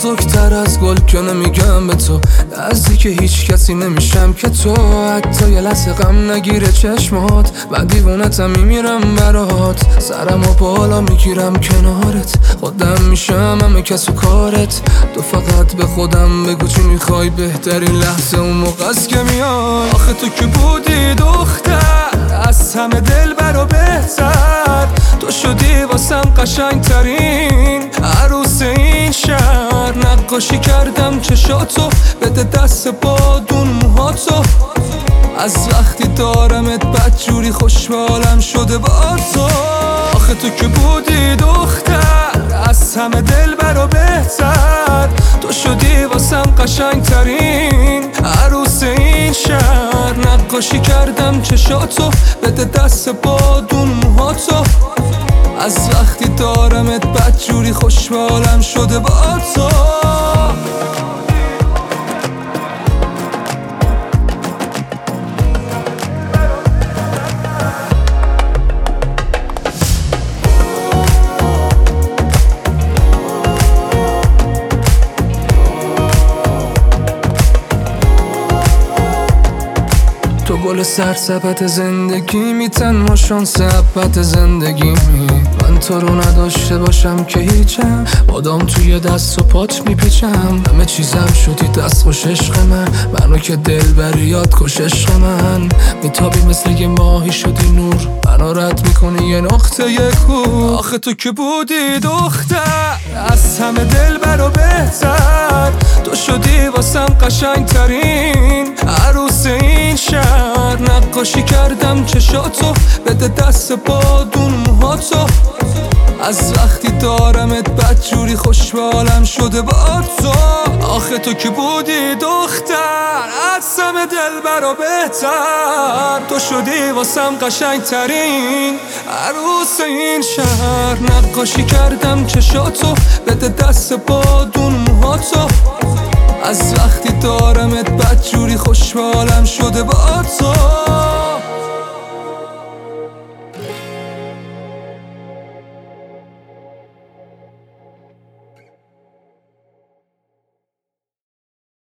نازکتر از گل که نمیگم به تو، نزدیک هیچ کسی نمیشم که تو حتی یه لحظه غم نگیره چشمات. من دیوونتم میمیرم برات، سرمو بالا میگیرم کنارت، خودم میشم همه کس و کارت. تو فقط به خودم بگو چی میخوای، بهترین لحظه اون موقع است که میای. آخه تو که بودی دختر از همه دلبر و بهتر، تو شدی واسم قشنگترین عروس این شهر. نقاشی کردم چشاتو، بده دست بادون موهاتو، از وقتی دارمت بدجوری خوشحالم شده با تو. آخه تو که بودی دختر از همه دلبر و بهتر، تو شدی واسم قشنگترین عروس این شهر. نقاشی کردم چشاتو، بده دست بادون موهاتو، از وقتی دارمت بدجوری خوشحالم شده با تو. تو گل سرسبت زندگی میتن ما شانس ابد زندگی من تو رو نداشته باشم که هیچم، بادام توی دست و پات میپیچم. همه چیزم شدی دست خوش عشق منو که دل بری یاد کش عشق من. میتابی مثل یه ماهی شدی نور، منو رد میکنی یه نقطه یه کور. آخه تو که بودی دختر از همه دلبر و بهتر، تو شدی واسم قشنگترین عروس این شهر. نقاشی کردم چشاتو، بده دست بادون موهاتو، از وقتی دارمت بدجوری خوشحالم شده با تو. آخه تو که بودی دختر از همه دلبر و بهتر، تو شدی واسم قشنگترین عروس این شهر. نقاشی کردم چشاتو، بده دست بادون موهاتو، از وقتی دارمت بدجوری خوشحالم شده با تو.